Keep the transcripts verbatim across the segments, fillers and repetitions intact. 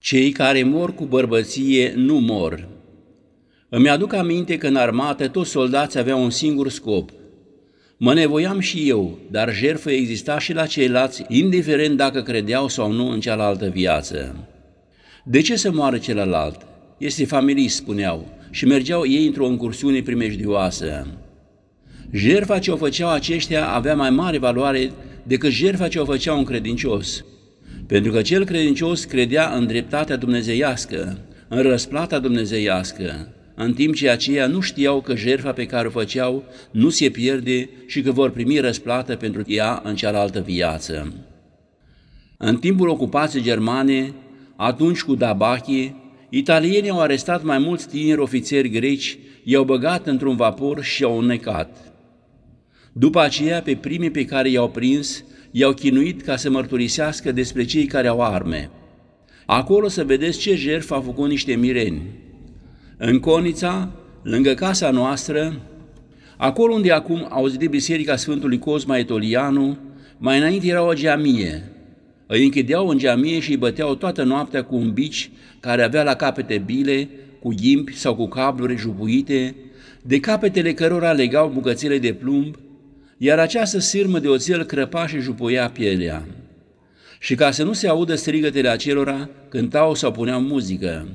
Cei care mor cu bărbăție nu mor. Îmi aduc aminte că în armată toți soldații aveau un singur scop. Mă nevoiam și eu, dar jertfă exista și la ceilalți, indiferent dacă credeau sau nu în cealaltă viață. De ce să moară celălalt? Este familist, spuneau, și mergeau ei într-o incursiune primejdioasă. Jertfa ce o făceau aceștia avea mai mare valoare decât jertfa ce o făcea un credincios, pentru că cel credincios credea în dreptatea dumnezeiască, în răsplata dumnezeiască, în timp ce aceia nu știau că jertfa pe care o făceau nu se pierde și că vor primi răsplată pentru ea în cealaltă viață. În timpul ocupației germane, atunci cu Dabache, italienii au arestat mai mulți tineri ofițeri greci, i-au băgat într-un vapor și i-au înnecat. După aceea, pe primii pe care i-au prins, i-au chinuit ca să mărturisească despre cei care au arme. Acolo să vedeți ce jertfă au făcut niște mireni. În Conița, lângă casa noastră, acolo unde acum auzi de biserica Sfântului Cosma Etolianu, mai înainte era o geamie. Îi închideau în geamie și îi băteau toată noaptea cu un bici care avea la capete bile, cu ghimpi sau cu cabluri jupuite, de capetele cărora legau bucățele de plumb, iar această sârmă de oțel crăpa și jupuia pielea. Și ca să nu se audă strigătele acelora, cântau sau puneau muzică.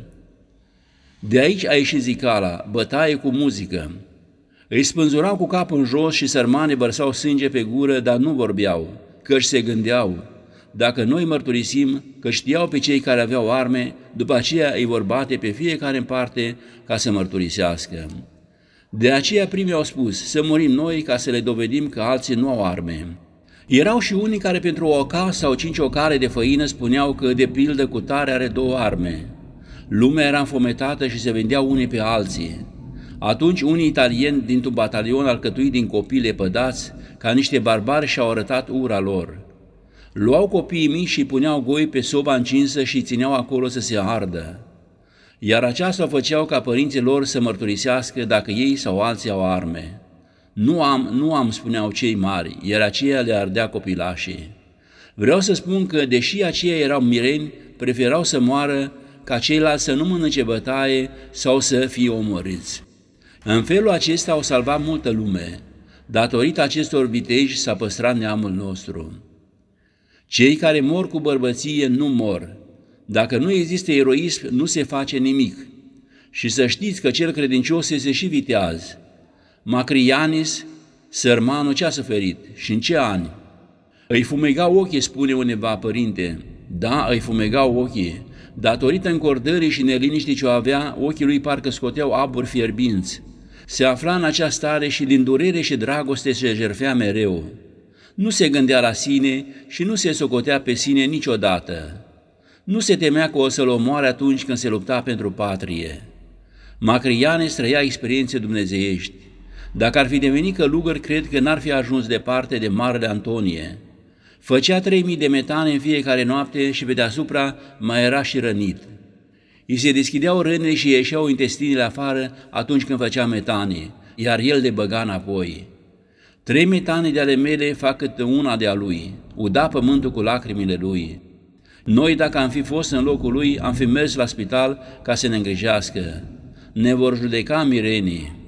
De aici a ieșit zicala, bătaie cu muzică. Îi spânzurau cu capul în jos și sărmane vărsau sânge pe gură, dar nu vorbeau, căci se gândeau. Dacă noi mărturisim că știau pe cei care aveau arme, după aceea îi vor bate pe fiecare în parte ca să mărturisească. De aceea primii au spus să murim noi ca să le dovedim că alții nu au arme. Erau și unii care pentru o oca sau cinci ocare de făină spuneau că de pildă cu tare are două arme. Lumea era înfometată și se vendeau unii pe alții. Atunci unii italieni dintr-un batalion alcătuit din copii lepădați, ca niște barbari și-au arătat ura lor. Luau copiii mici și puneau goi pe soba încinsă și îi țineau acolo să se ardă. Iar aceasta o făceau ca părinții lor să mărturisească dacă ei sau alții au arme. Nu am, nu am, spuneau cei mari, iar aceia le ardea copilașii. Vreau să spun că, deși aceia erau mireni, preferau să moară ca ceilalți să nu mănânce bătaie sau să fie omorâți. În felul acesta au salvat multă lume. Datorită acestor viteji s-a păstrat neamul nostru. Cei care mor cu bărbăție nu mor. Dacă nu există eroism, nu se face nimic. Și să știți că cel credincios este și viteaz. Macrianis, sărmanul, ce a suferit și în ce ani? Îi fumegau ochii, spune undeva părinte. Da, îi fumegau ochii. Datorită încordării și neliniștii ce o avea, ochii lui parcă scoteau aburi fierbinți. Se afla în acea stare și din durere și dragoste se jertfea mereu. Nu se gândea la sine și nu se socotea pe sine niciodată. Nu se temea că o să-l omoare atunci când se lupta pentru patrie. Macrianes trăia experiențe dumnezeiești. Dacă ar fi devenit călugăr, cred că n-ar fi ajuns departe de Marele Antonie. Făcea trei mii de metane în fiecare noapte și pe deasupra mai era și rănit. Îi se deschideau rănile și ieșeau intestinile afară atunci când făcea metane, iar el le băga înapoi. Trei metane de ale mele fac câte una de a lui, uda pământul cu lacrimile lui. Noi, dacă am fi fost în locul lui, am fi mers la spital ca să ne îngrijească. Ne vor judeca mirenii.